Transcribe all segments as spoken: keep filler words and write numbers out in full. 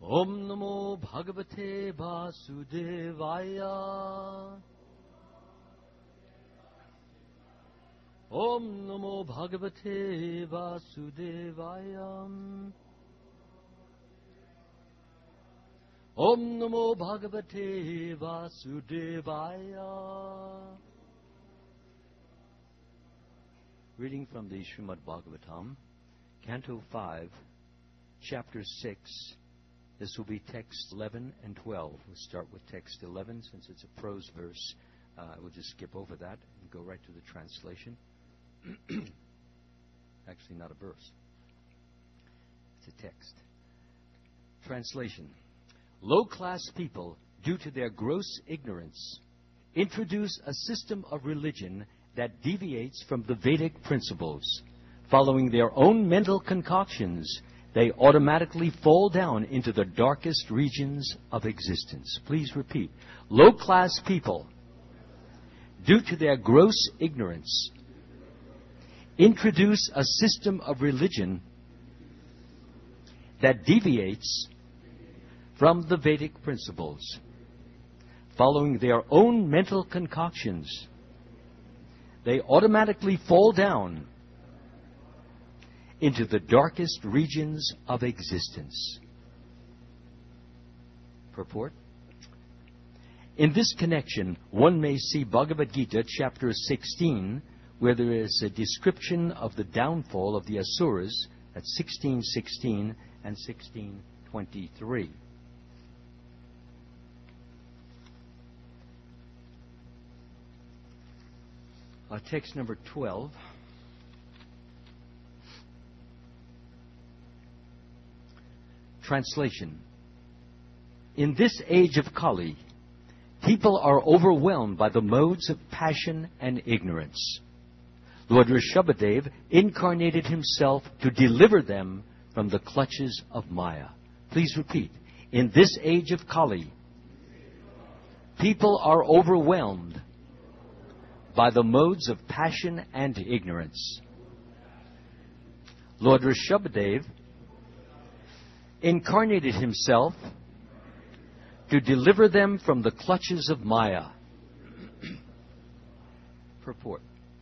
Om Namo Bhagavate Vasudevaya. Om Namo Bhagavate Vasudevaya. Om Namo Bhagavate Vasudevaya. Reading from the Srimad Bhagavatam, Canto five, Chapter six. This will be text eleven and twelve. We'll start with text eleven since it's a prose verse. Uh, we'll just skip over that and go right to the translation. Actually, not a verse. It's a text. Translation. Low-class people, due to their gross ignorance, introduce a system of religion that deviates from the Vedic principles. Following their own mental concoctions, they automatically fall down into the darkest regions of existence. Please repeat. Low-class people, due to their gross ignorance, introduce a system of religion that deviates from the Vedic principles. Following their own mental concoctions, they automatically fall down into the darkest regions of existence. Purport. In this connection, one may see Bhagavad Gita, chapter sixteen, where there is a description of the downfall of the Asuras, at sixteen sixteen and sixteen twenty-three. Uh, text number twelve. Translation. In this age of Kali, people are overwhelmed by the modes of passion and ignorance. Lord Rishabhadev incarnated himself to deliver them from the clutches of Maya. Please repeat. In this age of Kali, people are overwhelmed by the modes of passion and ignorance. Lord Rishabhadev incarnated himself to deliver them from the clutches of Maya. Purport.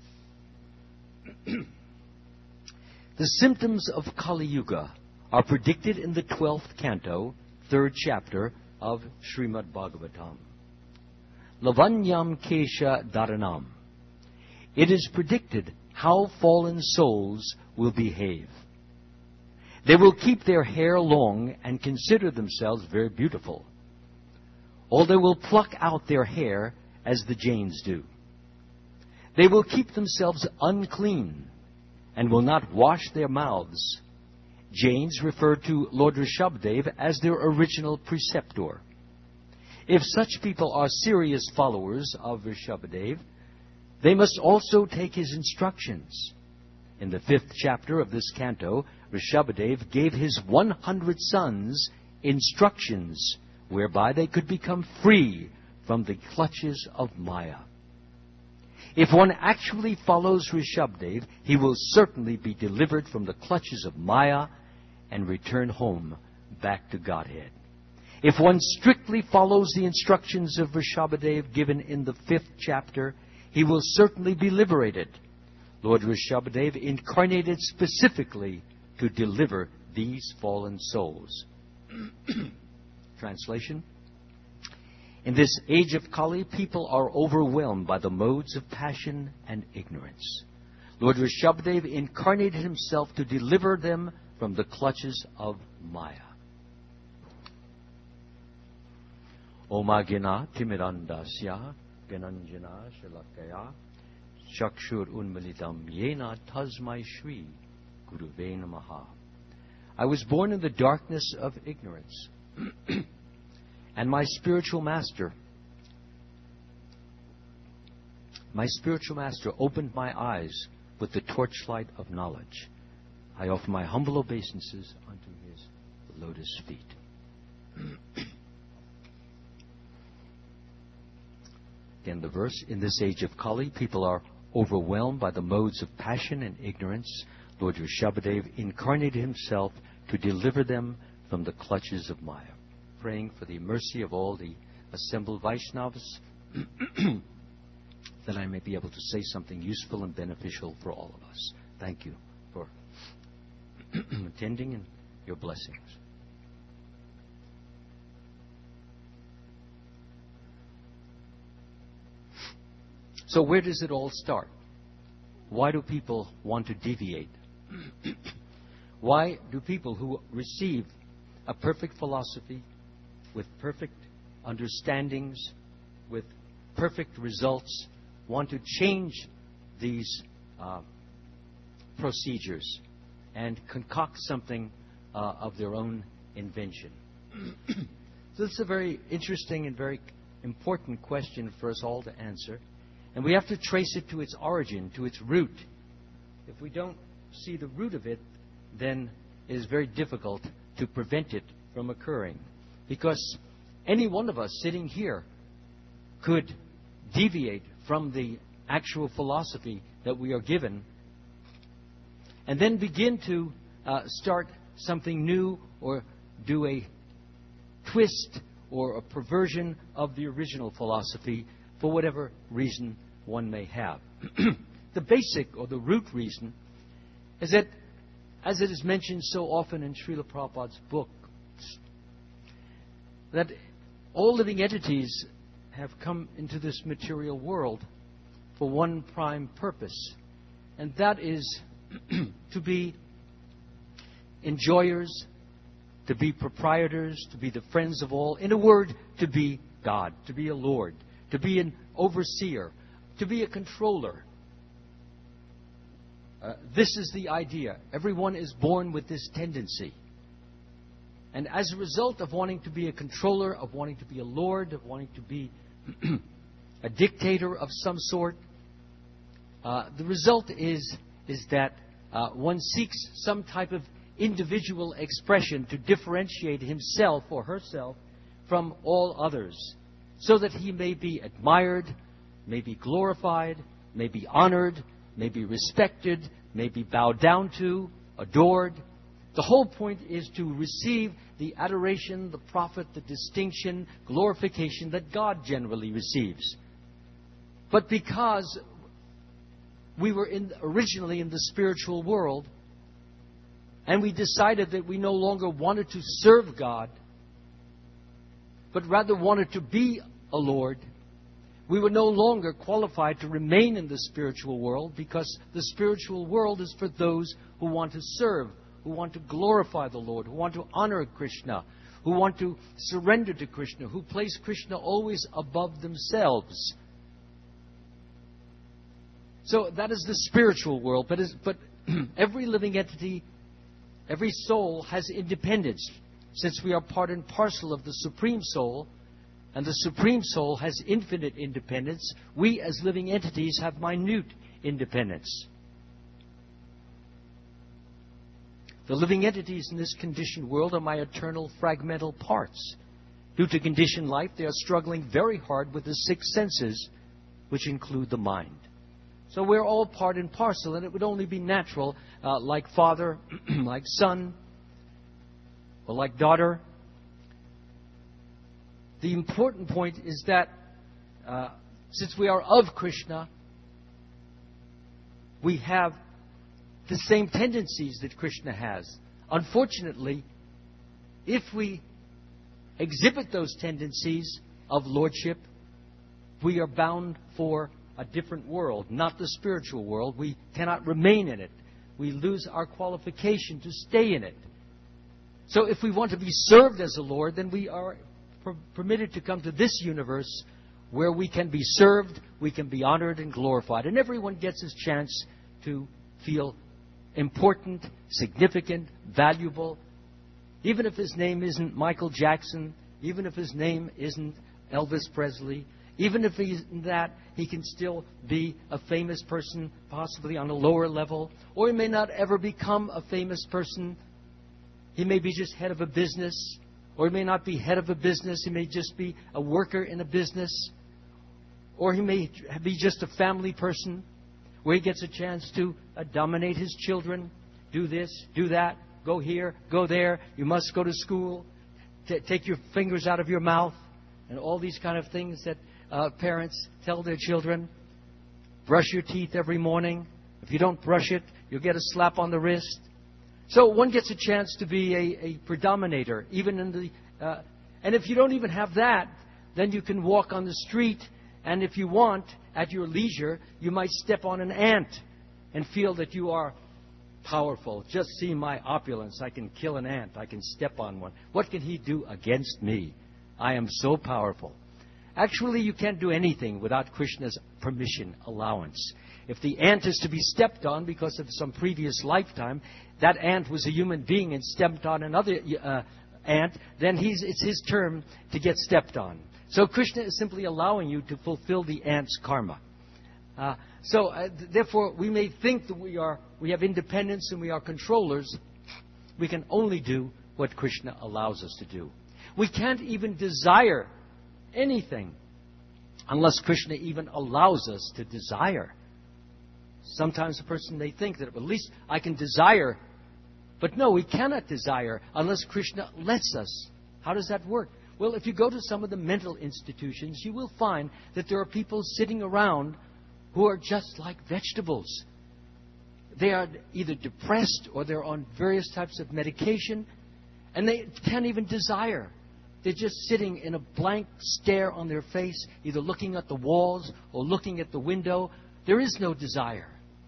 The symptoms of Kali Yuga are predicted in the twelfth canto, third chapter of Srimad Bhagavatam. Lavanyam Kesha Dharanam. It is predicted how fallen souls will behave. They will keep their hair long and consider themselves very beautiful, or they will pluck out their hair as the Jains do. They will keep themselves unclean and will not wash their mouths. Jains refer to Lord Rishabhadev as their original preceptor. If such people are serious followers of Rishabhadev, they must also take his instructions. In the fifth chapter of this canto, Rishabhadev gave his one hundred sons instructions whereby they could become free from the clutches of Maya. If one actually follows Rishabhadev, he will certainly be delivered from the clutches of Maya and return home back to Godhead. If one strictly follows the instructions of Rishabhadev given in the fifth chapter, he will certainly be liberated. Lord Rishabhadev incarnated specifically to deliver these fallen souls. Translation. In this age of Kali, people are overwhelmed by the modes of passion and ignorance. Lord Rishabhadev incarnated himself to deliver them from the clutches of Maya. Omagina timirandasya gananjana shalakaya Chakshur unmalitam yena tasmai shri guruve namaha. I was born in the darkness of ignorance, and my spiritual master, my spiritual master opened my eyes with the torchlight of knowledge. I offer my humble obeisances unto his lotus feet. Again, the verse, in this age of Kali, people are overwhelmed by the modes of passion and ignorance. Lord Rishabhadev incarnated himself to deliver them from the clutches of Maya. Praying for the mercy of all the assembled Vaishnavas, that I may be able to say something useful and beneficial for all of us. Thank you for attending and your blessings. So where does it all start? Why do people want to deviate? Why do people who receive a perfect philosophy with perfect understandings, with perfect results, want to change these uh, procedures and concoct something uh, of their own invention? So this is a very interesting and very important question for us all to answer. And we have to trace it to its origin, to its root. If we don't see the root of it, then it is very difficult to prevent it from occurring. Because any one of us sitting here could deviate from the actual philosophy that we are given and then begin to uh, start something new or do a twist or a perversion of the original philosophy for whatever reason one may have. The basic or the root reason is that, as it is mentioned so often in Srila Prabhupada's book, that all living entities have come into this material world for one prime purpose, and that is to be enjoyers, to be proprietors, to be the friends of all. In a word, to be God, to be a Lord, to be an overseer, to be a controller. Uh, this is the idea. Everyone is born with this tendency. And as a result of wanting to be a controller, of wanting to be a lord, of wanting to be a dictator of some sort, uh, the result is, is that uh, one seeks some type of individual expression to differentiate himself or herself from all others, so that he may be admired, may be glorified, may be honored, may be respected, may be bowed down to, adored. The whole point is to receive the adoration, the profit, the distinction, glorification that God generally receives. But because we were in, originally in the spiritual world, and we decided that we no longer wanted to serve God, but rather wanted to be a Lord, we were no longer qualified to remain in the spiritual world, because the spiritual world is for those who want to serve, who want to glorify the Lord, who want to honor Krishna, who want to surrender to Krishna, who place Krishna always above themselves. So that is the spiritual world. But, is, but every living entity, every soul has independence. Since we are part and parcel of the Supreme Soul, and the Supreme Soul has infinite independence, we as living entities have minute independence. The living entities in this conditioned world are my eternal fragmental parts. Due to conditioned life, they are struggling very hard with the six senses, which include the mind. So we're all part and parcel, and it would only be natural, uh, like father, like son, or like daughter. The important point is that uh, since we are of Krishna, we have the same tendencies that Krishna has. Unfortunately, if we exhibit those tendencies of lordship, we are bound for a different world, not the spiritual world. We cannot remain in it. We lose our qualification to stay in it. So if we want to be served as a Lord, then we are per- permitted to come to this universe where we can be served, we can be honored and glorified. And everyone gets his chance to feel important, significant, valuable. Even if his name isn't Michael Jackson, even if his name isn't Elvis Presley, even if he's that, he can still be a famous person, possibly on a lower level. Or he may not ever become a famous person. He may be just head of a business. Or he may not be head of a business. He may just be a worker in a business. Or he may be just a family person, where he gets a chance to uh, dominate his children, do this, do that. go here, go there. You must go to school. T- take your fingers out of your mouth. And all these kind of things that uh, parents tell their children. Brush your teeth every morning. If you don't brush it, you'll get a slap on the wrist. So one gets a chance to be a, a predominator, even in the... Uh, and if you don't even have that, then you can walk on the street, and if you want, at your leisure, you might step on an ant and feel that you are powerful. Just see my opulence. I can kill an ant. I can step on one. What can he do against me? I am so powerful. Actually, you can't do anything without Krishna's permission, allowance. If the ant is to be stepped on because of some previous lifetime, that ant was a human being and stepped on another uh, ant, then he's, it's his turn to get stepped on. So Krishna is simply allowing you to fulfill the ant's karma. Uh, so, uh, th- therefore, we may think that we are we have independence and we are controllers. We can only do what Krishna allows us to do. We can't even desire anything unless Krishna even allows us to desire. Sometimes a person may think that, well, at least I can desire. But no, we cannot desire unless Krishna lets us. How does that work? Well, if you go to some of the mental institutions, you will find that there are people sitting around who are just like vegetables. They are either depressed or they're on various types of medication, and they can't even desire. They're just sitting in a blank stare on their face, either looking at the walls or looking at the window. There is no desire.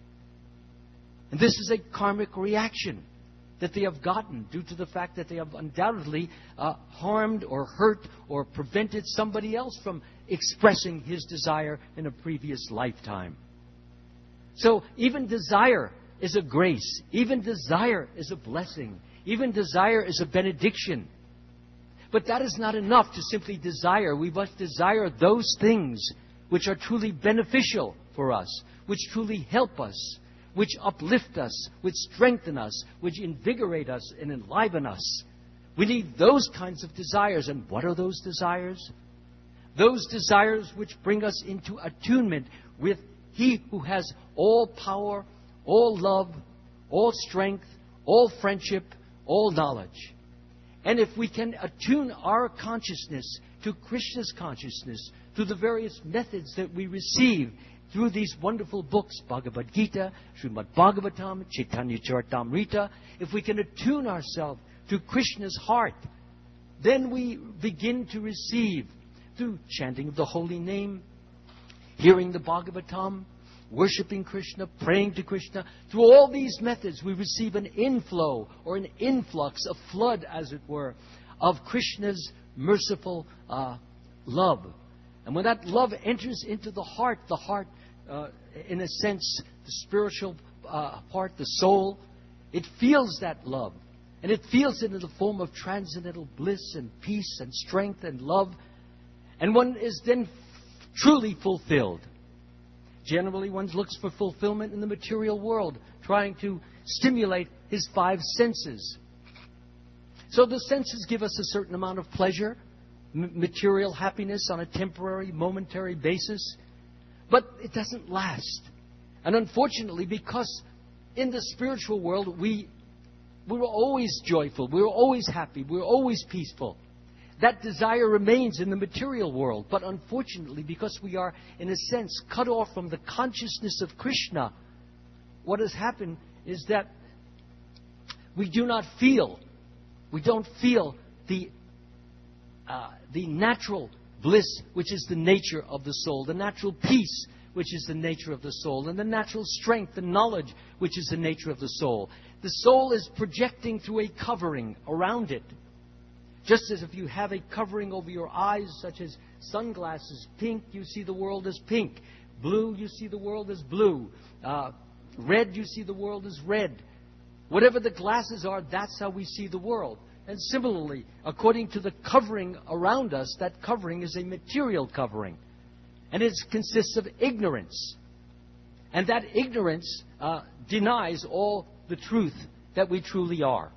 And this is a karmic reaction that they have gotten due to the fact that they have undoubtedly uh, harmed or hurt or prevented somebody else from expressing his desire in a previous lifetime. So even desire is a grace. Even desire is a blessing. Even desire is a benediction. But that is not enough to simply desire. We must desire those things which are truly beneficial for us, which truly help us, which uplift us, which strengthen us, which invigorate us and enliven us. We need those kinds of desires. And what are those desires? Those desires which bring us into attunement with He who has all power, all love, all strength, all friendship, all knowledge. And if we can attune our consciousness to Krishna's consciousness through the various methods that we receive through these wonderful books, Bhagavad Gita, Srimad Bhagavatam, Chaitanya Charitamrita, if we can attune ourselves to Krishna's heart, then we begin to receive through chanting of the holy name, hearing the Bhagavatam, worshipping Krishna, praying to Krishna. Through all these methods, we receive an inflow or an influx, a flood, as it were, of Krishna's merciful uh, love. And when that love enters into the heart, the heart, uh, in a sense, the spiritual uh, part, the soul, it feels that love. And it feels it in the form of transcendental bliss and peace and strength and love. And one is then f- truly fulfilled. Generally, one looks for fulfillment in the material world, trying to stimulate his five senses. So the senses give us a certain amount of pleasure, material happiness on a temporary, momentary basis. But it doesn't last. And unfortunately, because in the spiritual world, we, we were always joyful, we were always happy, we were always peaceful. That desire remains in the material world. But unfortunately, because we are, in a sense, cut off from the consciousness of Krishna, what has happened is that we do not feel, we don't feel the Uh, the natural bliss, which is the nature of the soul, the natural peace, which is the nature of the soul, and the natural strength, the knowledge, which is the nature of the soul. The soul is projecting through a covering around it. Just as if you have a covering over your eyes, such as sunglasses, pink, you see the world as pink. Blue, you see the world as blue. Uh, red, you see the world as red. Whatever the glasses are, that's how we see the world. And similarly, according to the covering around us, that covering is a material covering. And it consists of ignorance. And that ignorance uh, denies all the truth that we truly are.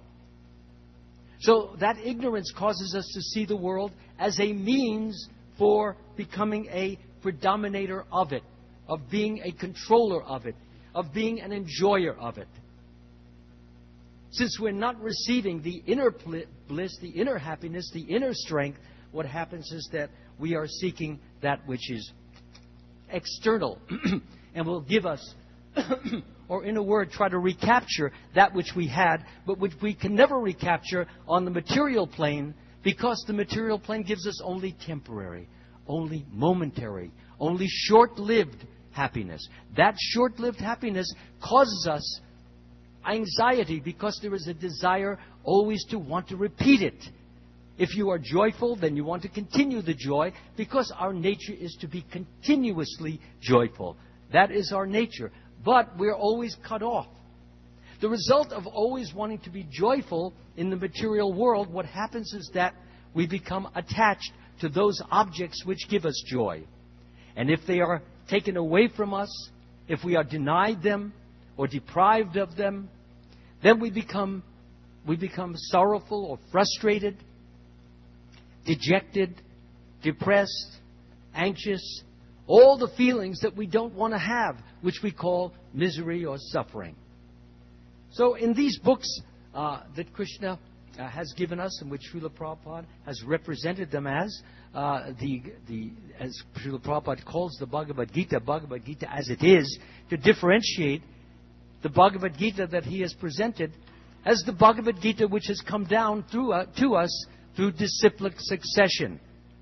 So that ignorance causes us to see the world as a means for becoming a predominator of it, of being a controller of it, of being an enjoyer of it. Since we're not receiving the inner bliss, the inner happiness, the inner strength, what happens is that we are seeking that which is external and will give us, or in a word, try to recapture that which we had, but which we can never recapture on the material plane, because the material plane gives us only temporary, only momentary, only short-lived happiness. That short-lived happiness causes us anxiety because there is a desire always to want to repeat it. If you are joyful, then you want to continue the joy, because our nature is to be continuously joyful. That is our nature. But we're always cut off. The result of always wanting to be joyful in the material world, what happens is that we become attached to those objects which give us joy. And if they are taken away from us, if we are denied them or deprived of them, then we become we become sorrowful or frustrated, dejected, depressed, anxious, all the feelings that we don't want to have, which we call misery or suffering. So in these books uh, that Krishna uh, has given us, and which Srila Prabhupada has represented them as, uh, the, the, as Srila Prabhupada calls the Bhagavad Gita, Bhagavad Gita as it is, to differentiate the Bhagavad Gita that he has presented as the Bhagavad Gita which has come down through, uh, to us through disciplic succession.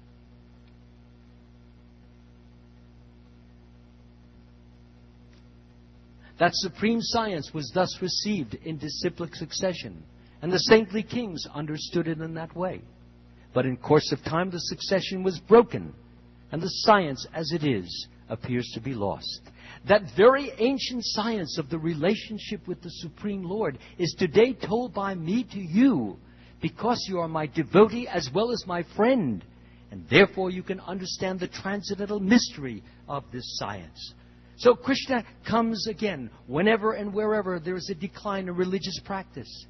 That supreme science was thus received in disciplic succession, and the saintly kings understood it in that way. But in course of time, the succession was broken, and the science as it is appears to be lost. That very ancient science of the relationship with the Supreme Lord is today told by me to you, because you are my devotee as well as my friend, and therefore you can understand the transcendental mystery of this science. So Krishna comes again whenever and wherever there is a decline in religious practice.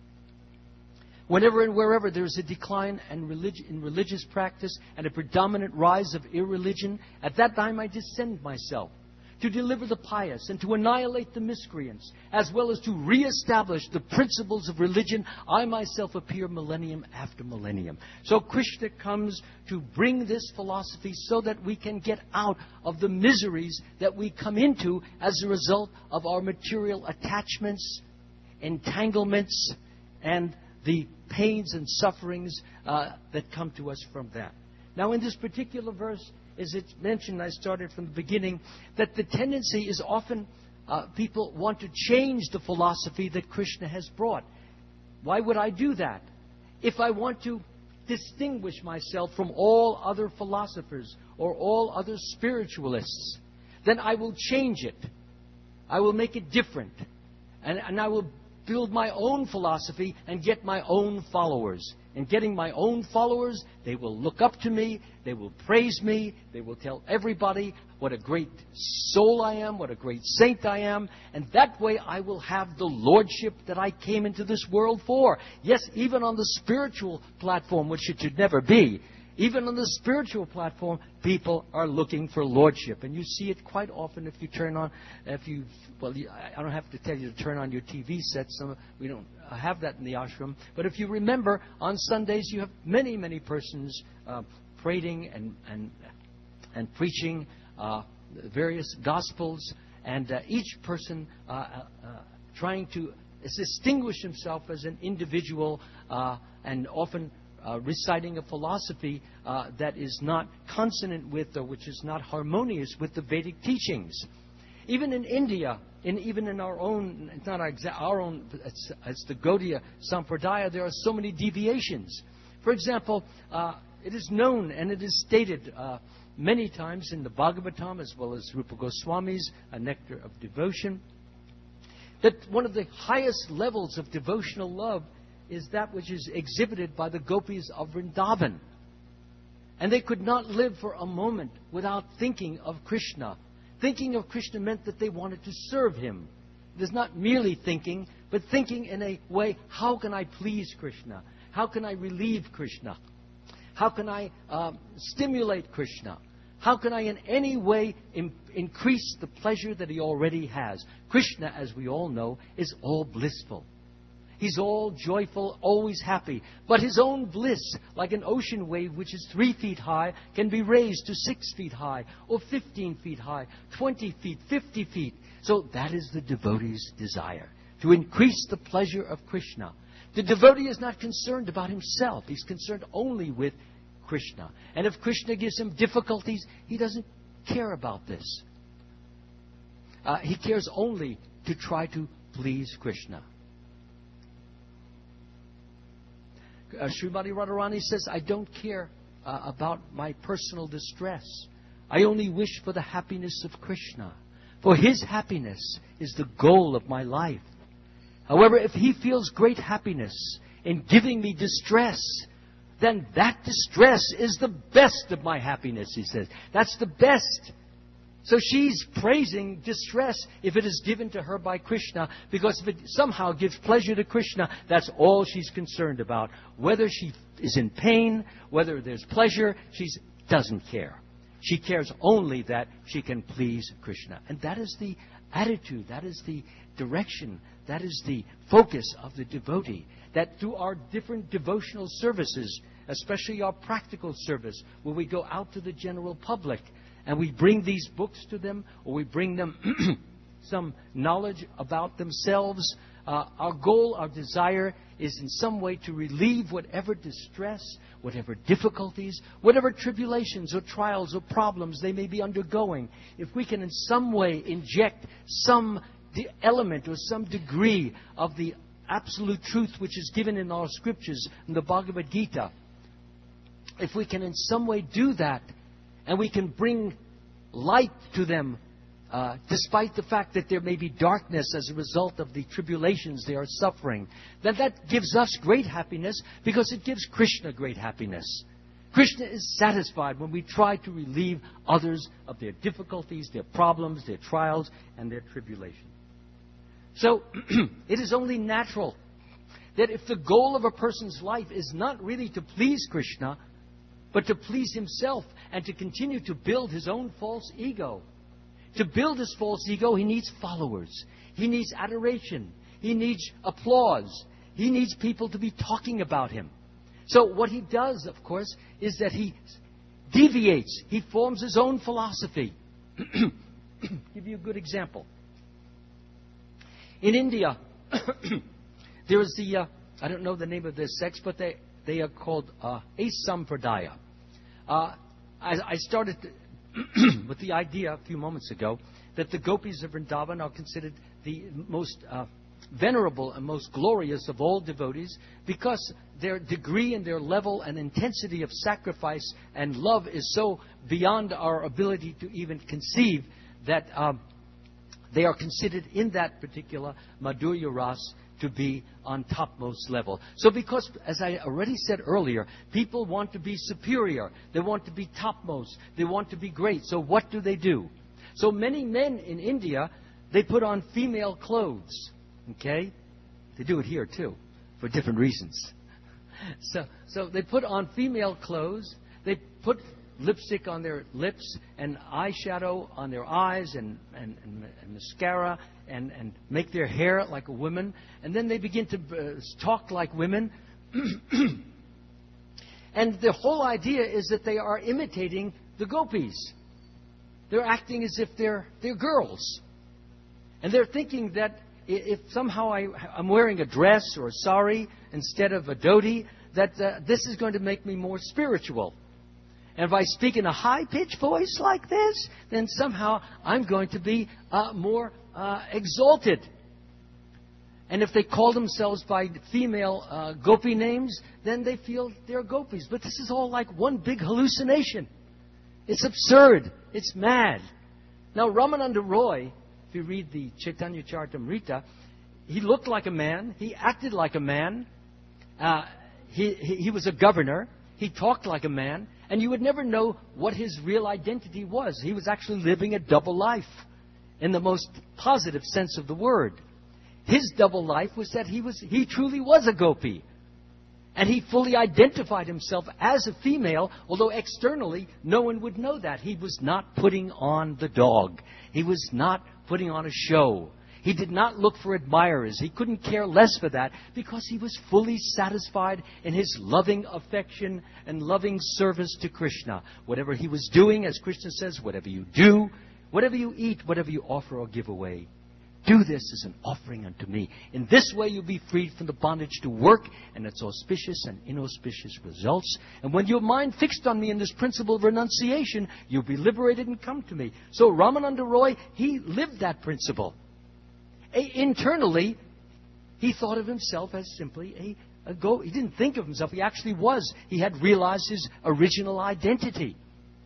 Whenever and wherever there is a decline in, relig- in religious practice and a predominant rise of irreligion, at that time I descend myself to deliver the pious and to annihilate the miscreants, as well as to reestablish the principles of religion. I myself appear millennium after millennium. So Krishna comes to bring this philosophy so that we can get out of the miseries that we come into as a result of our material attachments, entanglements, and the pains and sufferings uh, that come to us from that. Now, in this particular verse, as it's mentioned, I started from the beginning, that the tendency is often uh, people want to change the philosophy that Krishna has brought. Why would I do that? If I want to distinguish myself from all other philosophers or all other spiritualists, then I will change it. I will make it different. And, and I will build my own philosophy and get my own followers. And getting my own followers, they will look up to me, they will praise me, they will tell everybody what a great soul I am, what a great saint I am, and that way I will have the lordship that I came into this world for. Yes, even on the spiritual platform, which it should never be, even on the spiritual platform, people are looking for lordship. And you see it quite often if you turn on, if you, well, I don't have to tell you to turn on your T V sets. We don't have that in the ashram. But if you remember, on Sundays you have many, many persons uh, prating and, and, and preaching uh, various gospels, and uh, each person uh, uh, trying to distinguish himself as an individual uh, and often Uh, reciting a philosophy uh, that is not consonant with, or which is not harmonious with the Vedic teachings. Even in India, in, even in our own, it's not our, exa- our own, it's, it's the Gaudiya Sampradaya, there are so many deviations. For example, uh, it is known and it is stated uh, many times in the Bhagavatam, as well as Rupa Goswami's A Nectar of Devotion, that one of the highest levels of devotional love is that which is exhibited by the gopis of Vrindavan. And they could not live for a moment without thinking of Krishna. Thinking of Krishna meant that they wanted to serve him. It is not merely thinking, but thinking in a way, how can I please Krishna? How can I relieve Krishna? How can I um, stimulate Krishna? How can I in any way im- increase the pleasure that he already has? Krishna, as we all know, is all blissful. He's all joyful, always happy. But his own bliss, like an ocean wave which is three feet high, can be raised to six feet high, or fifteen feet high, twenty feet, fifty feet. So that is the devotee's desire, to increase the pleasure of Krishna. The devotee is not concerned about himself. He's concerned only with Krishna. And if Krishna gives him difficulties, he doesn't care about this. Uh, he cares only to try to please Krishna. Uh, Srimati Radharani says, I don't care uh, about my personal distress. I only wish for the happiness of Krishna. For his happiness is the goal of my life. However, if he feels great happiness in giving me distress, then that distress is the best of my happiness, he says. That's the best. So she's praising distress if it is given to her by Krishna, because if it somehow gives pleasure to Krishna, that's all she's concerned about. Whether she is in pain, whether there's pleasure, she doesn't care. She cares only that she can please Krishna. And that is the attitude, that is the direction, that is the focus of the devotee. That through our different devotional services, especially our practical service, where we go out to the general public, and we bring these books to them, or we bring them some knowledge about themselves. Uh, our goal, our desire is in some way to relieve whatever distress, whatever difficulties, whatever tribulations or trials or problems they may be undergoing. If we can in some way inject some element or some degree of the absolute truth which is given in our scriptures, in the Bhagavad Gita, if we can in some way do that, and we can bring light to them, uh, despite the fact that there may be darkness as a result of the tribulations they are suffering, then that gives us great happiness, because it gives Krishna great happiness. Krishna is satisfied when we try to relieve others of their difficulties, their problems, their trials, and their tribulations. So, it is only natural that if the goal of a person's life is not really to please Krishna, but to please himself and to continue to build his own false ego. To build his false ego, he needs followers. He needs adoration. He needs applause. He needs people to be talking about him. So what he does, of course, is that he deviates. He forms his own philosophy. Give you a good example. In India, there is the, uh, I don't know the name of this sect, but they, they are called uh, Asampradaya. Uh, I, I started with the idea a few moments ago that the gopis of Vrindavan are considered the most uh, venerable and most glorious of all devotees, because their degree and their level and intensity of sacrifice and love is so beyond our ability to even conceive that um, they are considered in that particular Madhurya Ras to be on topmost level. So because, as I already said earlier, people want to be superior. They want to be topmost. They want to be great. So what do they do? So many men in India, they put on female clothes. Okay? They do it here too, for different reasons. So, so they put on female clothes. They put lipstick on their lips and eyeshadow on their eyes and, and, and, and mascara and, and make their hair like a woman. And then they begin to uh, talk like women. And the whole idea is that they are imitating the gopis. They're acting as if they're, they're girls. And they're thinking that if somehow I, I'm wearing a dress or a sari instead of a dhoti, that uh, this is going to make me more spiritual. And if I speak in a high-pitched voice like this, then somehow I'm going to be uh, more uh, exalted. And if they call themselves by female uh, gopi names, then they feel they're gopis. But this is all like one big hallucination. It's absurd. It's mad. Now, Ramananda Roy, if you read the Chaitanya Charitamrita, he looked like a man. He acted like a man. Uh, he, he, he was a governor. He talked like a man. And you would never know what his real identity was. He was actually living a double life in the most positive sense of the word. His double life was that he was he truly was a gopi. And he fully identified himself as a female, although externally no one would know that. He was not putting on the dog. He was not putting on a show. He did not look for admirers. He couldn't care less for that because he was fully satisfied in his loving affection and loving service to Krishna. Whatever he was doing, as Krishna says, whatever you do, whatever you eat, whatever you offer or give away, do this as an offering unto me. In this way you'll be freed from the bondage to work and its auspicious and inauspicious results. And when your mind fixed on me in this principle of renunciation, you'll be liberated and come to me. So Ramananda Roy, he lived that principle. A- internally, he thought of himself as simply a, a go. He didn't think of himself. He actually was. He had realized his original identity.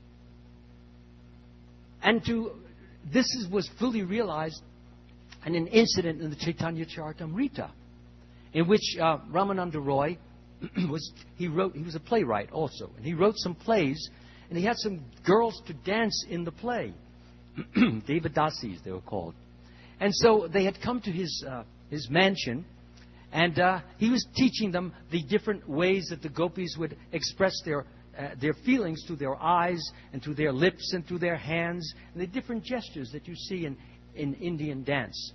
And to this is, was fully realized in an incident in the Chaitanya Charitamrita, in which uh, Ramananda Roy was he wrote he was a playwright also, and he wrote some plays, and he had some girls to dance in the play, Devadasis they were called, and so they had come to his uh, his mansion, and uh, he was teaching them the different ways that the gopis would express their Uh, their feelings through their eyes and through their lips and through their hands and the different gestures that you see in, in Indian dance.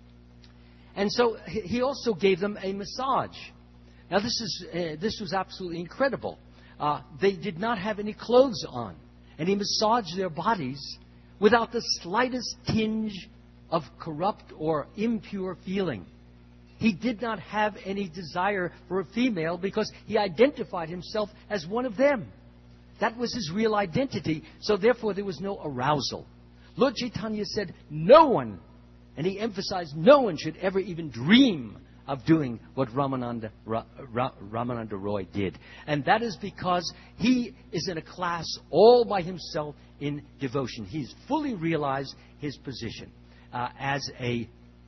And so he, he also gave them a massage. Now this is uh, this was absolutely incredible. Uh, they did not have any clothes on, and he massaged their bodies without the slightest tinge of corrupt or impure feeling. He did not have any desire for a female because he identified himself as one of them. That was his real identity. So therefore there was no arousal. Lord Chaitanya said no one, and he emphasized no one should ever even dream of doing what Ramananda, Ra, Ra, Ramananda Roy did. And that is because he is in a class all by himself in devotion. He's fully realized his position uh, as a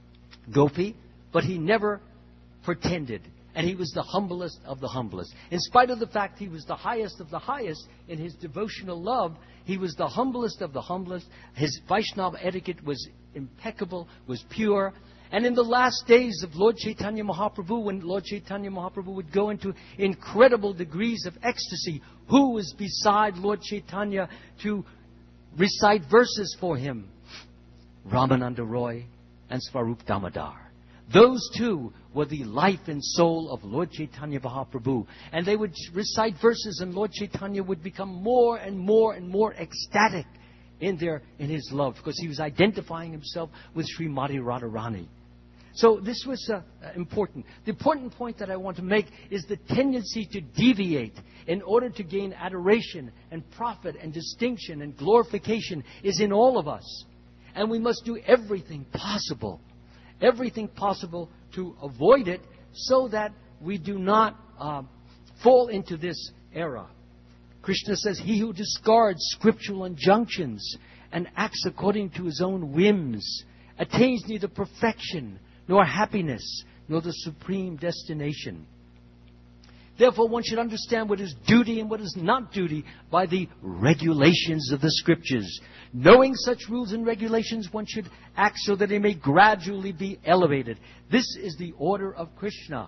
gopi. But he never pretended. And he was the humblest of the humblest. In spite of the fact he was the highest of the highest in his devotional love, he was the humblest of the humblest. His Vaishnava etiquette was impeccable, was pure. And in the last days of Lord Chaitanya Mahaprabhu, when Lord Chaitanya Mahaprabhu would go into incredible degrees of ecstasy, who was beside Lord Chaitanya to recite verses for him? Ramananda Roy and Swarup Damodar. Those two were the life and soul of Lord Chaitanya Mahaprabhu. And they would recite verses, and Lord Chaitanya would become more and more and more ecstatic in their in his love, because he was identifying himself with Srimati Radharani. So this was uh, important. The important point that I want to make is the tendency to deviate in order to gain adoration and profit and distinction and glorification is in all of us. And we must do everything possible Everything possible to avoid it so that we do not uh, fall into this error. Krishna says, he who discards scriptural injunctions and acts according to his own whims attains neither perfection nor happiness nor the supreme destination. Therefore, one should understand what is duty and what is not duty by the regulations of the Scriptures. Knowing such rules and regulations, one should act so that they may gradually be elevated. This is the order of Krishna.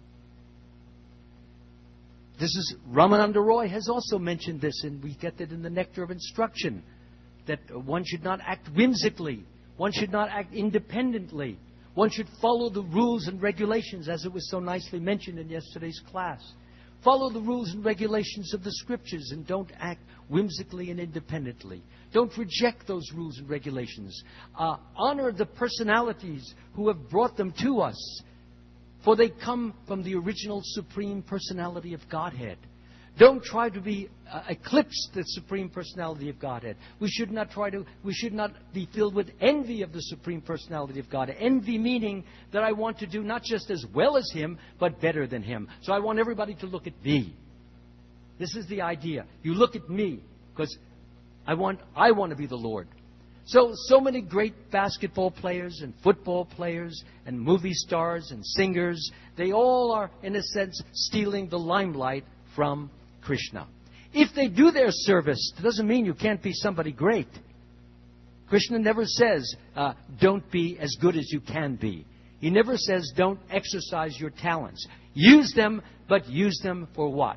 This is, Ramananda Roy has also mentioned this, and we get that in the Nectar of Instruction, that one should not act whimsically. One should not act independently. One should follow the rules and regulations, as it was so nicely mentioned in yesterday's class. Follow the rules and regulations of the Scriptures and don't act whimsically and independently. Don't reject those rules and regulations. Uh, honor the personalities who have brought them to us, for they come from the original Supreme Personality of Godhead. Don't try to be uh, eclipse the Supreme Personality of Godhead. We should not try to. We should not be filled with envy of the Supreme Personality of Godhead. Envy meaning that I want to do not just as well as Him, but better than Him. So I want everybody to look at me. This is the idea. You look at me because I want. I want to be the Lord. So, so many great basketball players and football players and movie stars and singers, they all are, in a sense, stealing the limelight from Krishna. If they do their service, it doesn't mean you can't be somebody great. Krishna never says, uh, don't be as good as you can be. He never says, don't exercise your talents. Use them, but use them for what?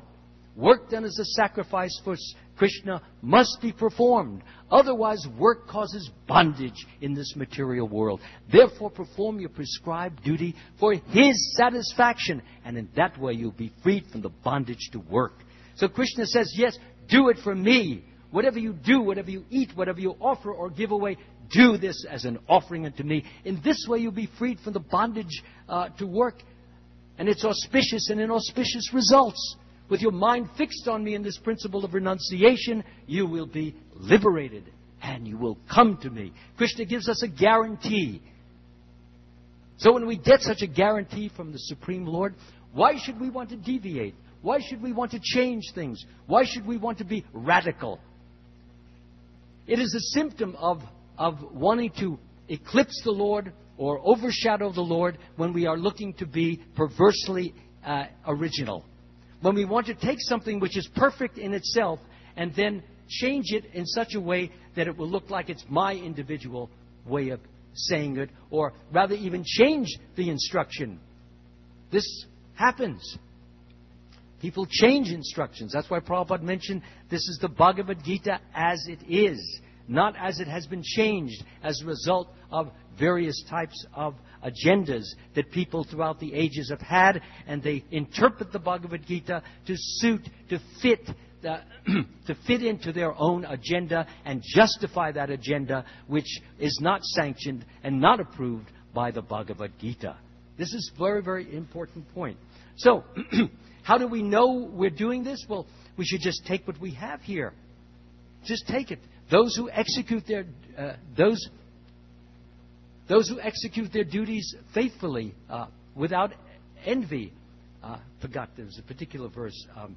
Work done as a sacrifice for Krishna must be performed. Otherwise, work causes bondage in this material world. Therefore, perform your prescribed duty for His satisfaction. And in that way, you'll be freed from the bondage to work. So Krishna says, yes, do it for me. Whatever you do, whatever you eat, whatever you offer or give away, do this as an offering unto me. In this way, you'll be freed from the bondage uh, to work. And it's auspicious and inauspicious results. With your mind fixed on me in this principle of renunciation, you will be liberated and you will come to me. Krishna gives us a guarantee. So when we get such a guarantee from the Supreme Lord, why should we want to deviate? Why should we want to change things? Why should we want to be radical? It is a symptom of, of wanting to eclipse the Lord or overshadow the Lord when we are looking to be perversely uh, original. When we want to take something which is perfect in itself and then change it in such a way that it will look like it's my individual way of saying it, or rather even change the instruction. This happens. People change instructions. That's why Prabhupada mentioned this is the Bhagavad Gita as it is, not as it has been changed as a result of various types of agendas that people throughout the ages have had, and they interpret the Bhagavad Gita to suit, to fit, the, to fit into their own agenda and justify that agenda, which is not sanctioned and not approved by the Bhagavad Gita. This is a very, very important point. So, how do we know we're doing this? Well, we should just take what we have here. Just take it. Those who execute their uh, those. Those who execute their duties faithfully, uh, without envy. Uh, forgot there was a particular verse. Um,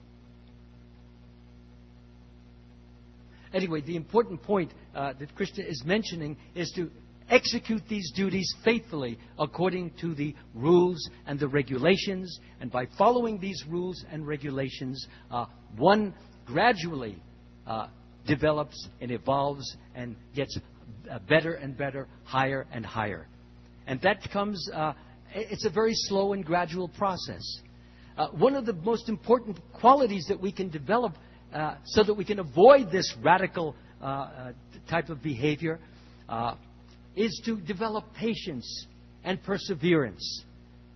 anyway, the important point uh, that Krishna is mentioning is to execute these duties faithfully according to the rules and the regulations. And by following these rules and regulations, uh, one gradually uh, develops and evolves and gets Uh, better and better, higher and higher. And that comes, uh, it's a very slow and gradual process. Uh, one of the most important qualities that we can develop uh, so that we can avoid this radical uh, uh, type of behavior uh, is to develop patience and perseverance.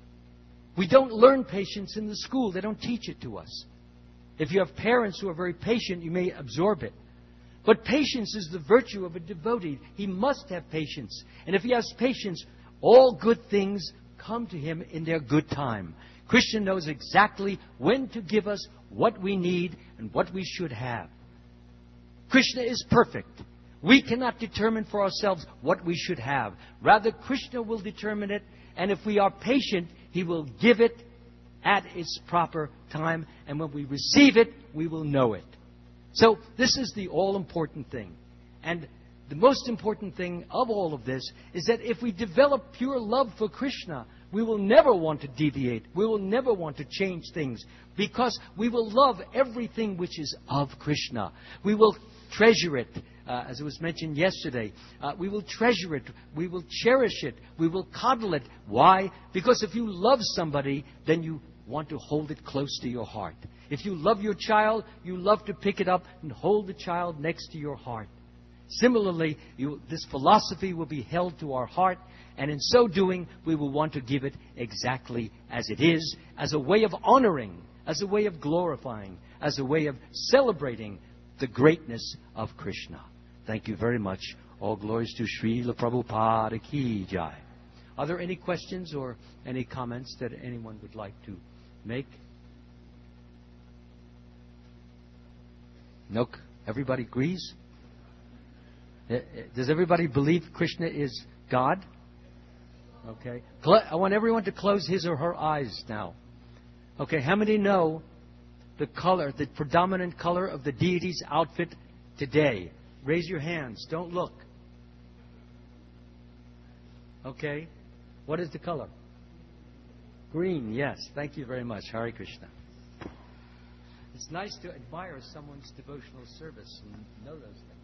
We don't learn patience in the school. They don't teach it to us. If you have parents who are very patient, you may absorb it. But patience is the virtue of a devotee. He must have patience. And if he has patience, all good things come to him in their good time. Krishna knows exactly when to give us what we need and what we should have. Krishna is perfect. We cannot determine for ourselves what we should have. Rather, Krishna will determine it. And if we are patient, He will give it at its proper time. And when we receive it, we will know it. So this is the all-important thing. And the most important thing of all of this is that if we develop pure love for Krishna, we will never want to deviate. We will never want to change things, because we will love everything which is of Krishna. We will treasure it, uh, as it was mentioned yesterday. Uh, we will treasure it. We will cherish it. We will coddle it. Why? Because if you love somebody, then you want to hold it close to your heart. If you love your child, you love to pick it up and hold the child next to your heart. Similarly, you, this philosophy will be held to our heart, and in so doing, we will want to give it exactly as it is, as a way of honoring, as a way of glorifying, as a way of celebrating the greatness of Krishna. Thank you very much. All glories to Srila Prabhupada Ki Jai. Are there any questions or any comments that anyone would like to make? No? Everybody agrees? Does everybody believe Krishna is God? Okay. I want everyone to close his or her eyes now. Okay. How many know the color, the predominant color of the deity's outfit today? Raise your hands. Don't look. Okay. What is the color? Green. Yes. Thank you very much. Hare Krishna. It's nice to admire someone's devotional service and know those things.